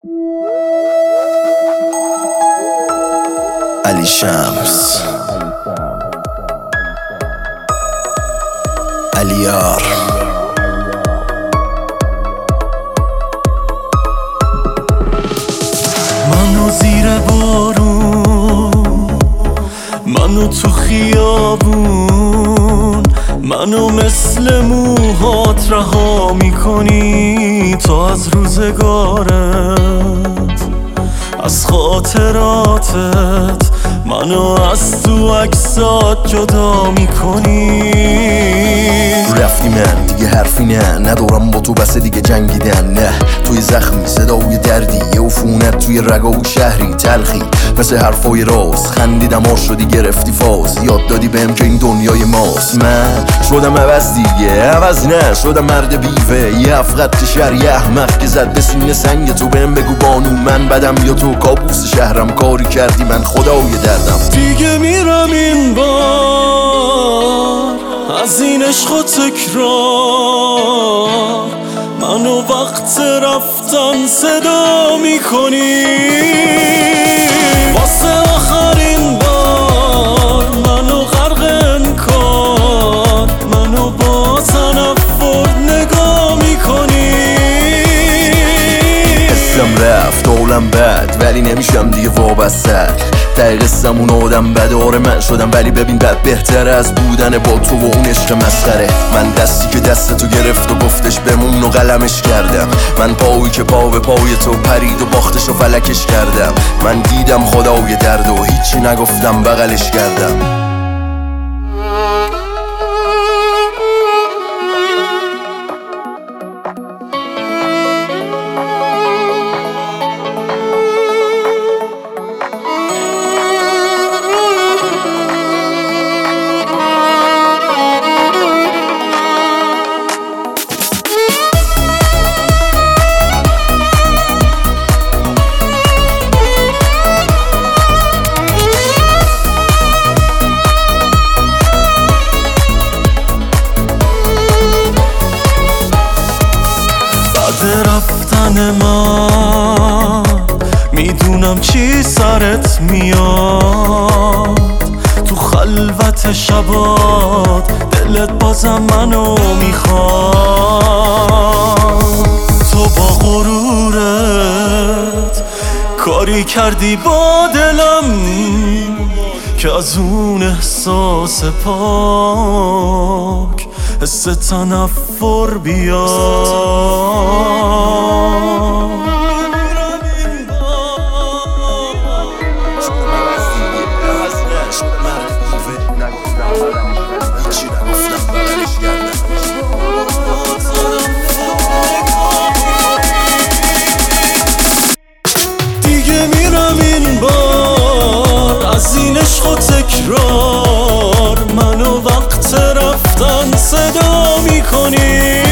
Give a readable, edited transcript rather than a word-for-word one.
علی شمس، علیار، منو زیر بارون، منو تو خیابون، منو مثل موهات رها میکنی تو از روزگارت، از خاطراتت منو از تو عکسات جدا میکنی. رفتی من دیگه حرفی ندارم با تو بس دیگه جنگیدن، نه توی زخمی صدای دردی یه عفونت توی رگا و شهری تلخی مثل حرفای راست، خندیدم آر شدی گرفتی فاز، یاد دادی بهم که این دنیای ماست. من شدم عوض دیگه، عوض نه شدم مرد بیوه، یه هفت شهر یه احمق که زد به سینه سنگ تو، بهم بگو بانو من بدم یا تو کابوس شهرم، کاری کردی من خدای دردم. دیگه میرم این بار از این عشق و تکرار، منو وقت رفتن صدا میکنی، واسه آخرین بار منو غرق انکار، منو با تنفر نگاه میکنی. اسلم رفت عالم بد ولی نمیشم دیگه وابسته، دقیقه سمون آدم بده، آره من شدم ولی ببین بد بهتره از بودن با تو و اون عشق مسخره. من دستی که دست تو گرفت و گفتش بمون و قلمش کردم، من پایی که پا به پای تو پرید و باختش و فلکش کردم، من دیدم خدای درد و هیچی نگفتم بغلش کردم. رفتن من میدونم چی سرت میاد، تو خلوت شبات دلت بازم منو میخواد، تو با غرورت کاری کردی با دلم که از اون احساس پاک حس تنفر بیاد. دیگه میرم این بار از این عشق و تکرار، منو وقت رفتن صدا میکنی.